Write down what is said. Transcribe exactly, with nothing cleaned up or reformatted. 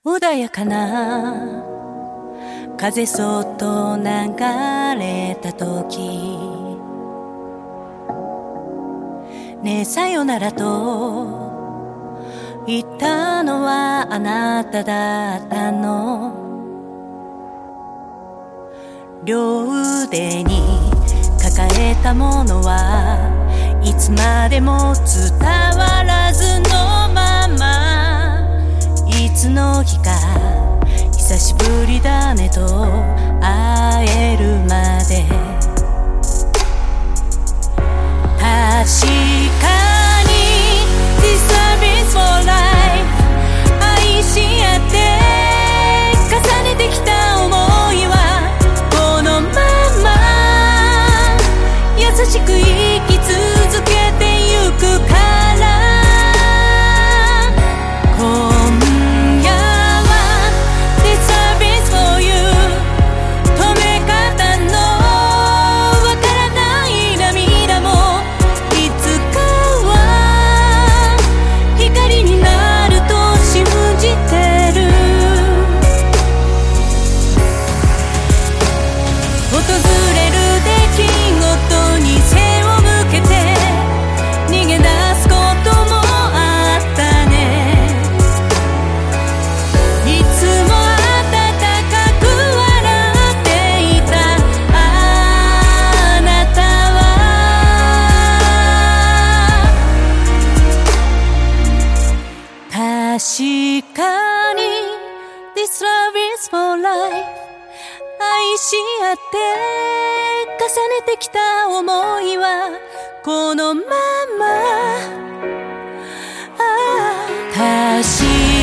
穏やかな風そっと流れた時、ねえさよならと言ったのはあなただったの。両腕に抱えたものはいつまでも伝わらずのまま、いつの日か久しぶりだねと会えるまで。確かに This love is for life、 愛し合って重ねてきた想いはこのまま優しく生き続けてゆくから。確かに This love is for life、 愛し合って重ねてきた想いはこのまま、ああ確かに